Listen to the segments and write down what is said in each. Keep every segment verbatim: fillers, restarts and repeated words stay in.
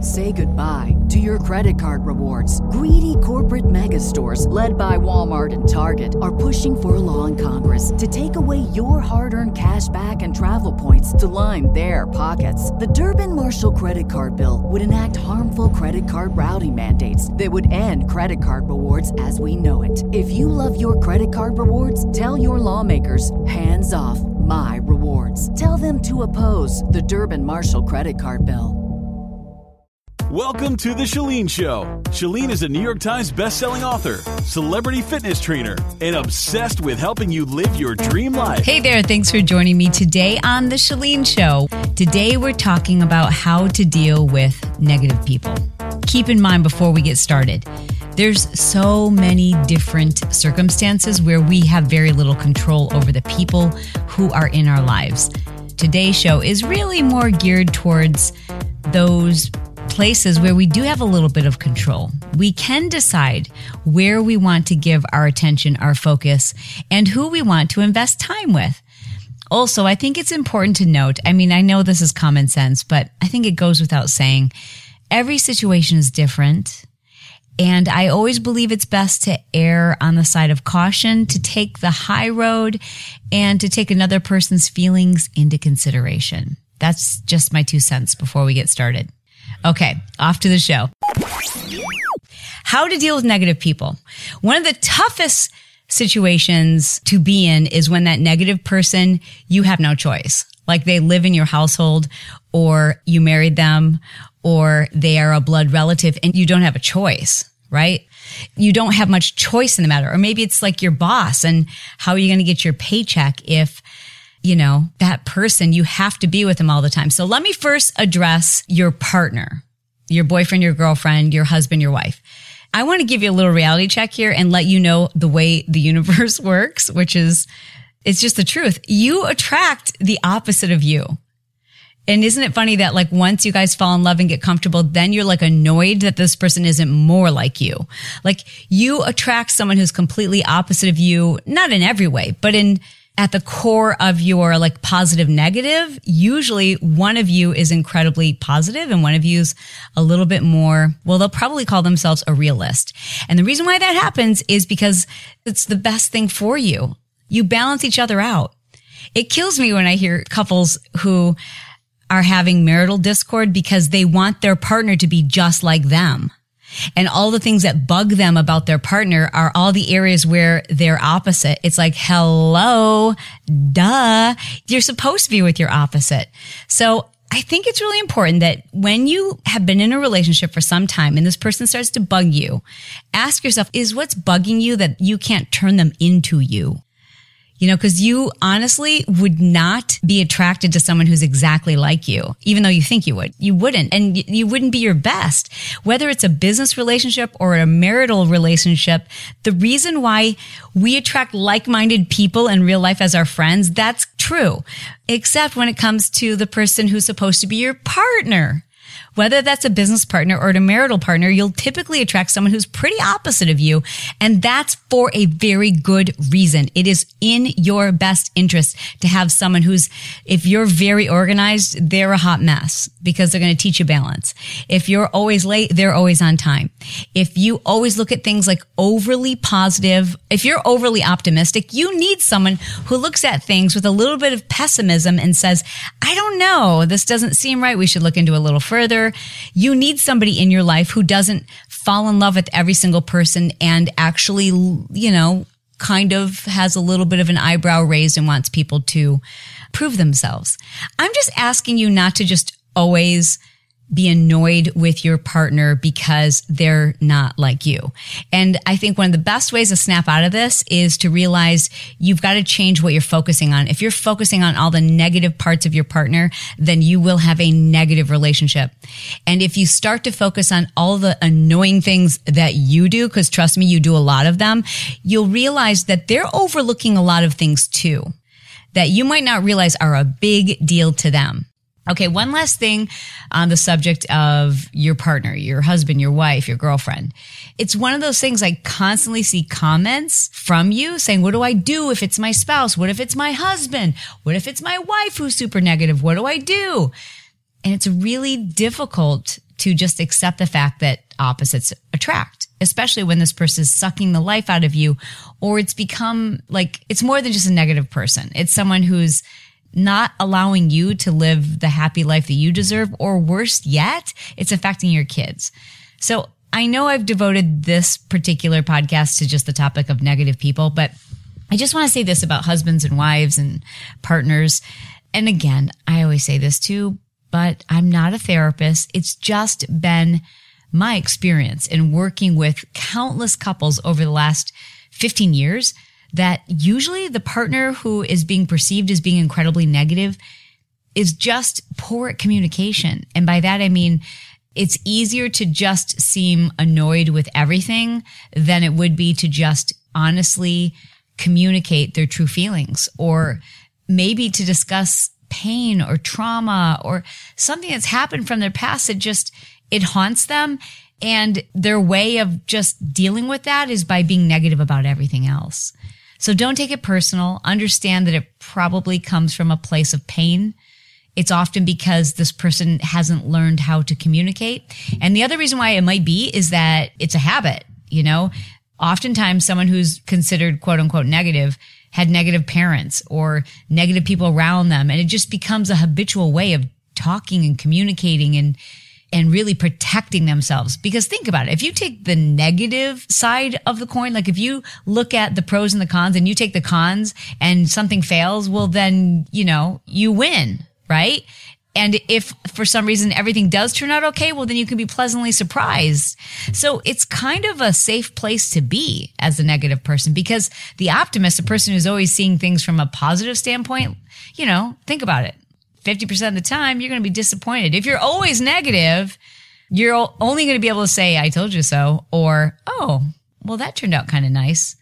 Say goodbye to your credit card rewards. Greedy corporate mega stores, led by Walmart and Target, are pushing for a law in Congress to take away your hard-earned cash back and travel points to line their pockets. The Durbin-Marshall credit card bill would enact harmful credit card routing mandates that would end credit card rewards as we know it. If you love your credit card rewards, tell your lawmakers, hands off my rewards. Tell them to oppose the Durbin-Marshall credit card bill. Welcome to The Chalene Show. Chalene is a New York Times bestselling author, celebrity fitness trainer, and obsessed with helping you live your dream life. Hey there, thanks for joining me today on The Chalene Show. Today we're talking about how to deal with negative people. Keep in mind before we get started, there's so many different circumstances where we have very little control over the people who are in our lives. Today's show is really more geared towards those places where we do have a little bit of control. We can decide where we want to give our attention, our focus, and who we want to invest time with. Also, I think it's important to note, I mean, I know this is common sense, but I think it goes without saying, every situation is different. And I always believe it's best to err on the side of caution, to take the high road, and to take another person's feelings into consideration. That's just my two cents before we get started. Okay, off to the show. How to deal with negative people. One of the toughest situations to be in is when that negative person, you have no choice. Like they live in your household, or you married them, or they are a blood relative and you don't have a choice, right? You don't have much choice in the matter. Or maybe it's like your boss, and how are you going to get your paycheck if you know, that person, you have to be with them all the time. So let me first address your partner, your boyfriend, your girlfriend, your husband, your wife. I want to give you a little reality check here and let you know the way the universe works, which is, it's just the truth. You attract the opposite of you. And isn't it funny that like once you guys fall in love and get comfortable, then you're like annoyed that this person isn't more like you. Like you attract someone who's completely opposite of you, not in every way, but in at the core of your like positive negative. Usually one of you is incredibly positive and one of you is a little bit more, well, they'll probably call themselves a realist. And the reason why that happens is because it's the best thing for you. You balance each other out. It kills me when I hear couples who are having marital discord because they want their partner to be just like them. And all the things that bug them about their partner are all the areas where they're opposite. It's like, hello, duh. You're supposed to be with your opposite. So I think it's really important that when you have been in a relationship for some time and this person starts to bug you, ask yourself, is what's bugging you that you can't turn them into you? You know, because you honestly would not be attracted to someone who's exactly like you, even though you think you would. You wouldn't, and you wouldn't be your best. Whether it's a business relationship or a marital relationship, the reason why we attract like-minded people in real life as our friends, that's true. Except when it comes to the person who's supposed to be your partner. Whether that's a business partner or a marital partner, you'll typically attract someone who's pretty opposite of you. And that's for a very good reason. It is in your best interest to have someone who's, if you're very organized, they're a hot mess because they're going to teach you balance. If you're always late, they're always on time. If you always look at things like overly positive, if you're overly optimistic, you need someone who looks at things with a little bit of pessimism and says, I don't know, this doesn't seem right. We should look into it a little further. You need somebody in your life who doesn't fall in love with every single person and actually, you know, kind of has a little bit of an eyebrow raised and wants people to prove themselves. I'm just asking you not to just always be annoyed with your partner because they're not like you. And I think one of the best ways to snap out of this is to realize you've got to change what you're focusing on. If you're focusing on all the negative parts of your partner, then you will have a negative relationship. And if you start to focus on all the annoying things that you do, because trust me, you do a lot of them, you'll realize that they're overlooking a lot of things too, that you might not realize are a big deal to them. Okay, one last thing on the subject of your partner, your husband, your wife, your girlfriend. It's one of those things I constantly see comments from you saying, what do I do if it's my spouse? What if it's my husband? What if it's my wife who's super negative? What do I do? And it's really difficult to just accept the fact that opposites attract, especially when this person is sucking the life out of you, or it's become like, it's more than just a negative person. It's someone who's not allowing you to live the happy life that you deserve, or worse yet, it's affecting your kids. So I know I've devoted this particular podcast to just the topic of negative people, but I just want to say this about husbands and wives and partners. And again, I always say this too, but I'm not a therapist. It's just been my experience in working with countless couples over the last fifteen years that usually the partner who is being perceived as being incredibly negative is just poor at communication. And by that, I mean, it's easier to just seem annoyed with everything than it would be to just honestly communicate their true feelings, or maybe to discuss pain or trauma or something that's happened from their past that just, it haunts them. And their way of just dealing with that is by being negative about everything else. So don't take it personal. Understand that it probably comes from a place of pain. It's often because this person hasn't learned how to communicate. And the other reason why it might be is that it's a habit, you know? Oftentimes someone who's considered quote unquote negative had negative parents or negative people around them. And it just becomes a habitual way of talking and communicating and and really protecting themselves. Because think about it. If you take the negative side of the coin, like if you look at the pros and the cons and you take the cons and something fails, well, then, you know, you win, right? And if for some reason everything does turn out okay, well, then you can be pleasantly surprised. So it's kind of a safe place to be as a negative person, because the optimist, the person who's always seeing things from a positive standpoint, you know, think about it. fifty percent of the time, you're going to be disappointed. If you're always negative, you're only going to be able to say, I told you so, or, oh, well, that turned out kind of nice.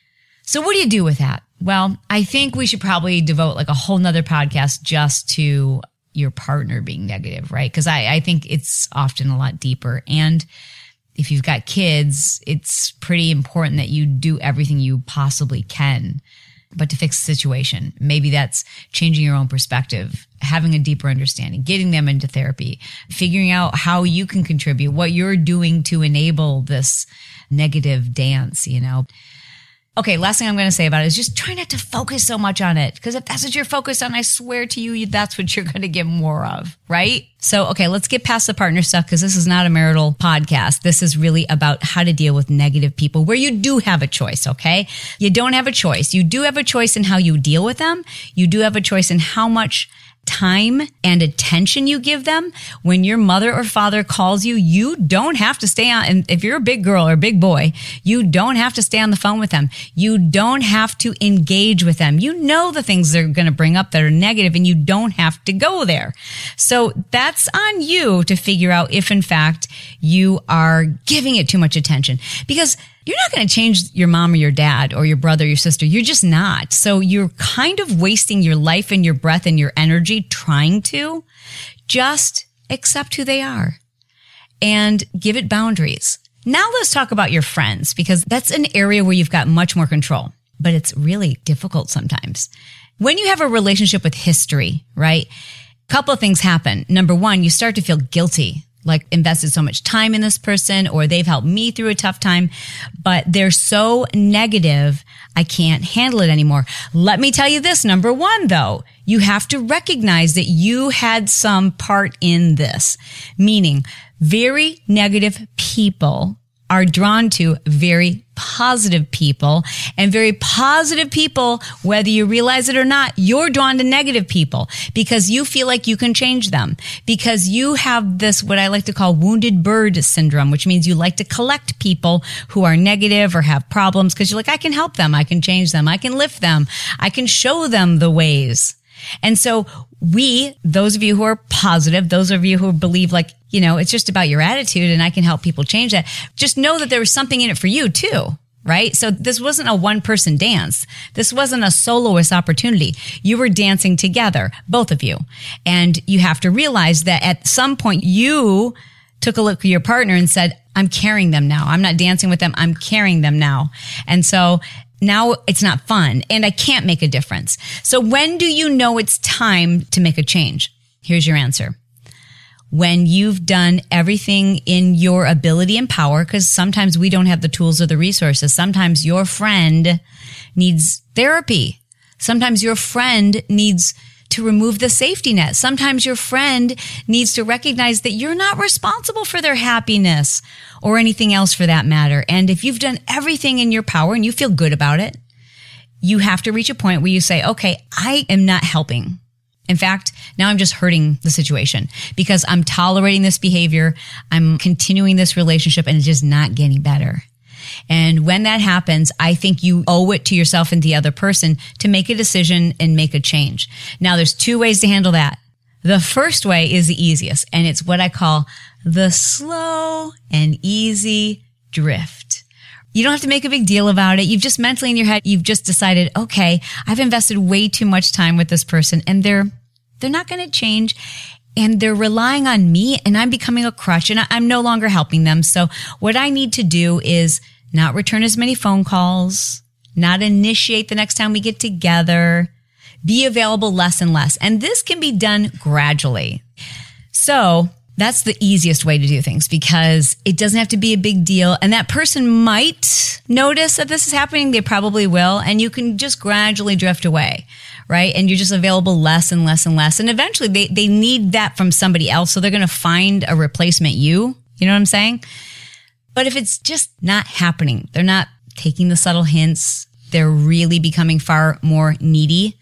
So what do you do with that? Well, I think we should probably devote like a whole nother podcast just to your partner being negative, right? Because I, I think it's often a lot deeper. And if you've got kids, it's pretty important that you do everything you possibly can, but to fix the situation. Maybe that's changing your own perspective, having a deeper understanding, getting them into therapy, figuring out how you can contribute, what you're doing to enable this negative dance, you know? Okay, last thing I'm going to say about it is just try not to focus so much on it. Because if that's what you're focused on, I swear to you, that's what you're going to get more of, right? So, okay, let's get past the partner stuff, because this is not a marital podcast. This is really about how to deal with negative people where you do have a choice, okay? You don't have a choice. You do have a choice in how you deal with them. You do have a choice in how much time and attention you give them. When your mother or father calls you, you don't have to stay on. And if you're a big girl or a big boy, you don't have to stay on the phone with them. You don't have to engage with them. You know the things they're going to bring up that are negative, and you don't have to go there. So that's on you to figure out if in fact you are giving it too much attention, because you're not going to change your mom or your dad or your brother or your sister. You're just not. So you're kind of wasting your life and your breath and your energy trying to. Just accept who they are and give it boundaries. Now let's talk about your friends, because that's an area where you've got much more control, but it's really difficult sometimes. When you have a relationship with history, right? A couple of things happen. Number one, you start to feel guilty. Like invested so much time in this person, or they've helped me through a tough time, but they're so negative, I can't handle it anymore. Let me tell you this. Number one, though, you have to recognize that you had some part in this, meaning very negative people are drawn to very positive people, and very positive people, whether you realize it or not, you're drawn to negative people because you feel like you can change them, because you have this, what I like to call wounded bird syndrome, which means you like to collect people who are negative or have problems, because you're like, I can help them. I can change them. I can lift them. I can show them the ways. And so we, those of you who are positive, those of you who believe like, you know, it's just about your attitude and I can help people change that, just know that there was something in it for you too, right? So this wasn't a one person dance. This wasn't a soloist opportunity. You were dancing together, both of you. And you have to realize that at some point you took a look at your partner and said, I'm carrying them now. I'm not dancing with them. I'm carrying them now. And so now it's not fun and I can't make a difference. So when do you know it's time to make a change? Here's your answer. when you've done everything in your ability and power, because sometimes we don't have the tools or the resources. Sometimes your friend needs therapy. Sometimes your friend needs to remove the safety net. Sometimes your friend needs to recognize that you're not responsible for their happiness or anything else for that matter. And if you've done everything in your power and you feel good about it, you have to reach a point where you say, okay, I am not helping. In fact, now I'm just hurting the situation because I'm tolerating this behavior. I'm continuing this relationship and it's just not getting better. And when that happens, I think you owe it to yourself and the other person to make a decision and make a change. Now, there's two ways to handle that. The first way is the easiest, and it's what I call the slow and easy drift. You don't have to make a big deal about it. You've just mentally in your head, you've just decided, okay, I've invested way too much time with this person and they're, they're not going to change. And they're relying on me and I'm becoming a crutch and I'm no longer helping them. So what I need to do is not return as many phone calls, not initiate the next time we get together, be available less and less. And this can be done gradually. So that's the easiest way to do things because it doesn't have to be a big deal. And that person might notice that this is happening. They probably will. And you can just gradually drift away, right? And you're just available less and less and less. And eventually they, they need that from somebody else. So they're going to find a replacement you. You know what I'm saying? But if it's just not happening, they're not taking the subtle hints. They're really becoming far more needy.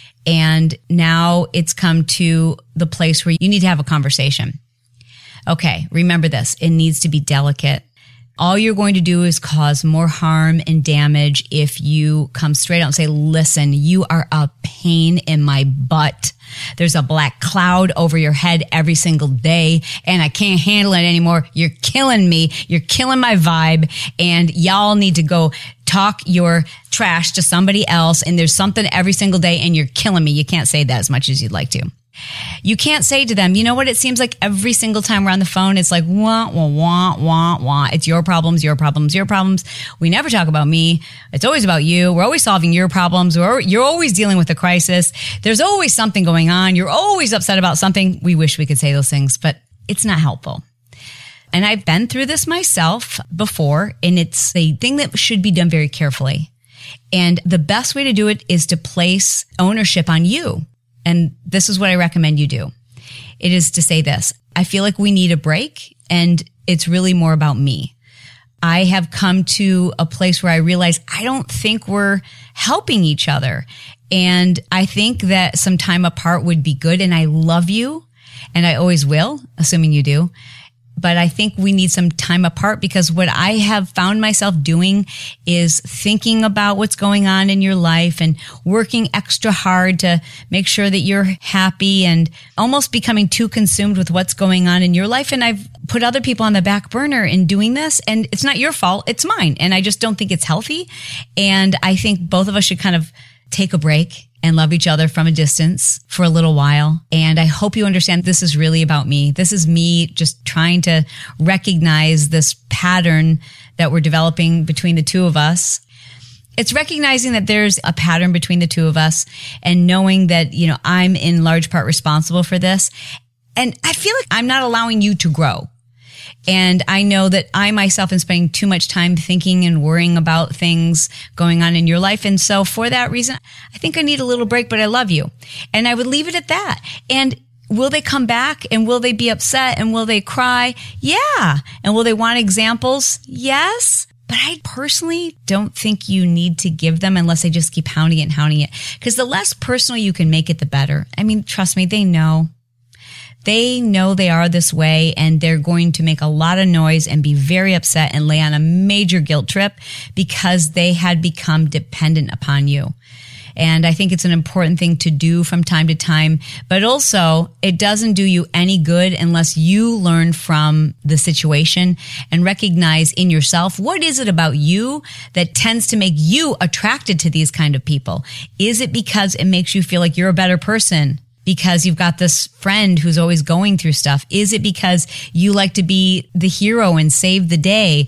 And now it's come to the place where you need to have a conversation. Okay, remember this. It needs to be delicate. All you're going to do is cause more harm and damage if you come straight out and say, listen, you are a pain in my butt. There's a black cloud over your head every single day and I can't handle it anymore. You're killing me. You're killing my vibe and y'all need to go talk your trash to somebody else. And there's something every single day and you're killing me. You can't say that as much as you'd like to. You can't say to them, you know what? It seems like every single time we're on the phone, it's like, wah, wah, wah, wah, wah. It's your problems, your problems, your problems. We never talk about me. It's always about you. We're always solving your problems. We're, you're always dealing with a crisis. There's always something going on. You're always upset about something. We wish we could say those things, but it's not helpful. And I've been through this myself before, and it's a thing that should be done very carefully. And the best way to do it is to place ownership on you. And this is what I recommend you do. It is to say this. I feel like we need a break and it's really more about me. I have come to a place where I realize I don't think we're helping each other. And I think that some time apart would be good. And I love you and I always will, assuming you do. But I think we need some time apart because what I have found myself doing is thinking about what's going on in your life and working extra hard to make sure that you're happy and almost becoming too consumed with what's going on in your life. And I've put other people on the back burner in doing this and it's not your fault. It's mine. And I just don't think it's healthy. And I think both of us should kind of take a break and love each other from a distance for a little while. And I hope you understand this is really about me. This is me just trying to recognize this pattern that we're developing between the two of us. It's recognizing that there's a pattern between the two of us and knowing that, you know, I'm in large part responsible for this. And I feel like I'm not allowing you to grow. And I know that I myself am spending too much time thinking and worrying about things going on in your life. And so for that reason, I think I need a little break, but I love you. And I would leave it at that. And will they come back and will they be upset and will they cry? Yeah. And will they want examples? Yes. But I personally don't think you need to give them unless they just keep hounding it and hounding it. Because the less personal you can make it, the better. I mean, trust me, they know. They know they are this way and they're going to make a lot of noise and be very upset and lay on a major guilt trip because they had become dependent upon you. And I think it's an important thing to do from time to time, but also it doesn't do you any good unless you learn from the situation and recognize in yourself, what is it about you that tends to make you attracted to these kind of people? Is it because it makes you feel like you're a better person? Because you've got this friend who's always going through stuff? Is it because you like to be the hero and save the day?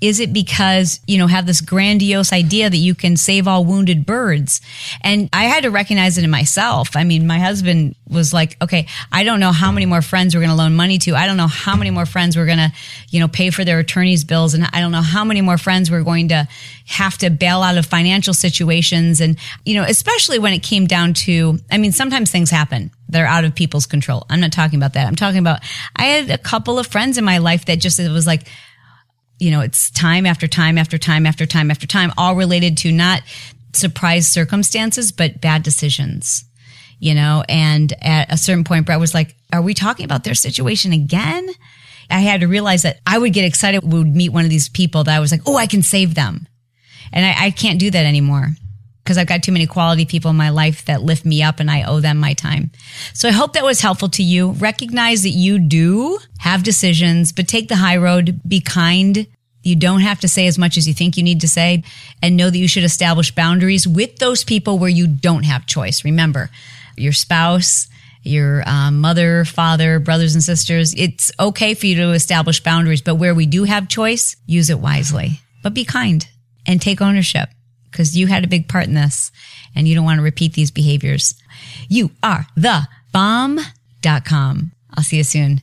Is it because, you know, have this grandiose idea that you can save all wounded birds? And I had to recognize it in myself. I mean, my husband was like, okay, I don't know how many more friends we're going to loan money to. I don't know how many more friends we're going to, you know, pay for their attorney's bills. And I don't know how many more friends we're going to have to bail out of financial situations. And, you know, especially when it came down to, I mean, sometimes things happen that are out of people's control. I'm not talking about that. I'm talking about, I had a couple of friends in my life that just, it was like, you know, it's time after time after time after time after time, all related to not surprise circumstances, but bad decisions, you know? And at a certain point, Brett was like, are we talking about their situation again? I had to realize that I would get excited when we would meet one of these people that I was like, oh, I can save them. And I, I can't do that anymore because I've got too many quality people in my life that lift me up and I owe them my time. So I hope that was helpful to you. Recognize that you do have decisions, but take the high road. Be kind. You don't have to say as much as you think you need to say, and know that you should establish boundaries with those people where you don't have choice. Remember, your spouse, your um, mother, father, brothers and sisters, it's okay for you to establish boundaries, but where we do have choice, use it wisely. But be kind and take ownership, because you had a big part in this and you don't want to repeat these behaviors. You are the bomb dot com. I'll see you soon.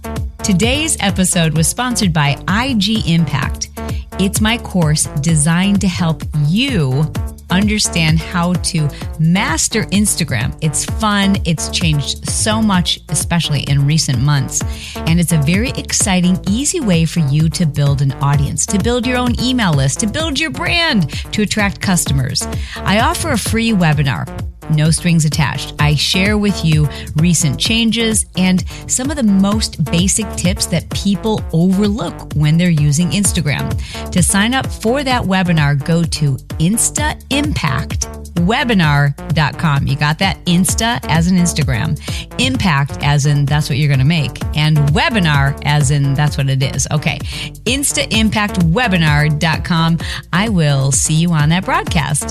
Today's episode was sponsored by I G Impact. It's my course designed to help you understand how to master Instagram. It's fun. It's changed so much, especially in recent months. And it's a very exciting, easy way for you to build an audience, to build your own email list, to build your brand, to attract customers. I offer a free webinar. No strings attached. I share with you recent changes and some of the most basic tips that people overlook when they're using Instagram. To sign up for that webinar, go to insta impact webinar dot com. You got that? Insta as in Instagram. Impact as in that's what you're going to make. And webinar as in that's what it is. Okay. insta impact webinar dot com. I will see you on that broadcast.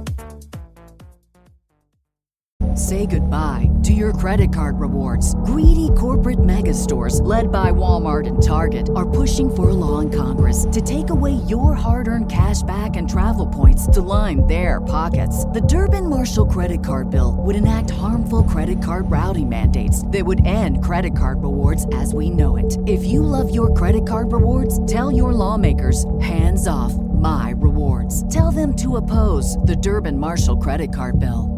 Say goodbye to your credit card rewards. Greedy corporate mega stores, led by Walmart and Target, are pushing for a law in Congress to take away your hard-earned cash back and travel points to line their pockets. The Durbin-Marshall credit card bill would enact harmful credit card routing mandates that would end credit card rewards as we know it. If you love your credit card rewards, tell your lawmakers, hands off my rewards. Tell them to oppose the Durbin-Marshall credit card bill.